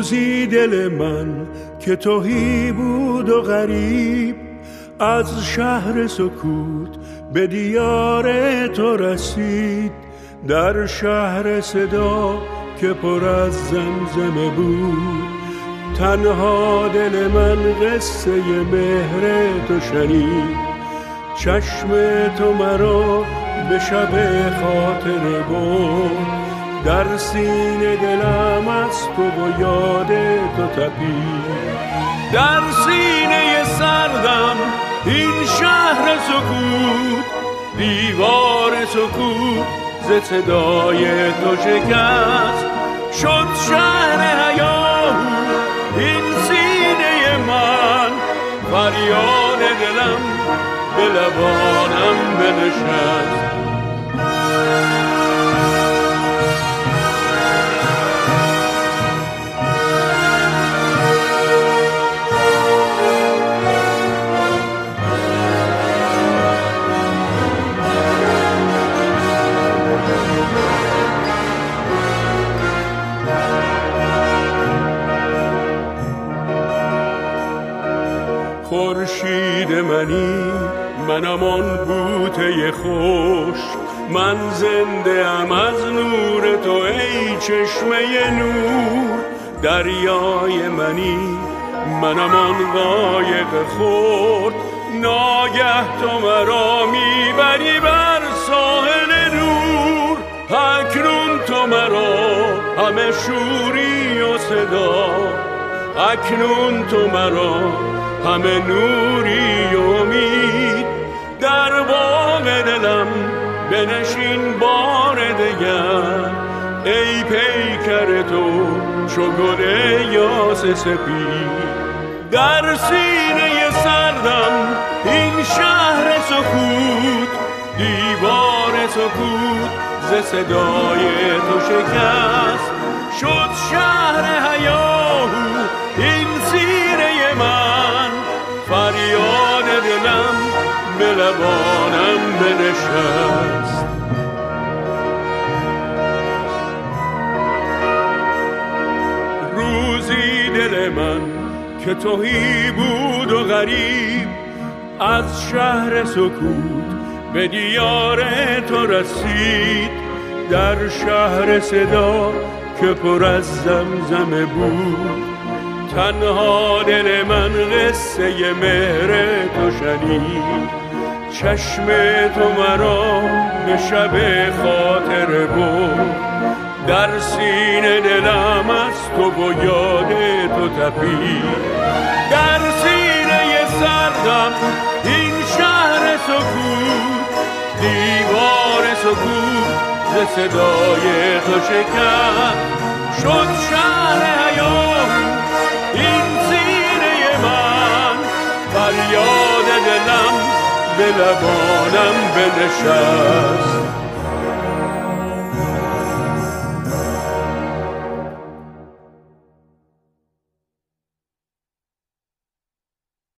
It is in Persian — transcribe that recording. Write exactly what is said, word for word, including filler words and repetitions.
روزی دل من که تهی بود و غریب، از شهر سکوت به دیار تو رسید. در شهر صدا که پر از زمزمه بود، تنها دل من قصه مهر تو شنید. چشم تو مرا به شب خاطره برد، در سینه دلم از تو و یاد تو تپید. در سینه سردم این شهر سکوت، دیوار سکوت ز صدای تو شکست. شد شهر هیاهو این سینه من، فریاد دلم به لبانم بنشست. خورشید منی منم آن بوته خوش، من زنده ام از نور تو ای چشمه نور. دریای منی منم آن قایق خرد، ناگه تو مرا میبری بر ساحل نور. اکنون تو مرا همه شوری و صدا، اکنون تو مرا همه نوری و امید. در باغ دلم بنشین بار دگر، ای پیکر تو چو گل یاس سپید. در سینه سردم این شهر سکوت، دیوار سکوت ز صدای تو شکست. شد شهر هیاهو این سینه من، فریاد دلم به لبانم بنشست. روزی دل من که تهی بود و غریب، از شهر سکوت به دیار تو رسید. در شهر صدا که پر از زمزمه بود، تنها دل من قصه مهر تو شنید. چشم تو مرا به شب خاطره برد، در سینه دلم از تو و یاد تو تپید. در سینه سردم این شهر سکوت، دیوار سکوت ز صدای تو شکست. شد شهر هیاهو این سینه من، فریاد دلم به لبانم بنشست.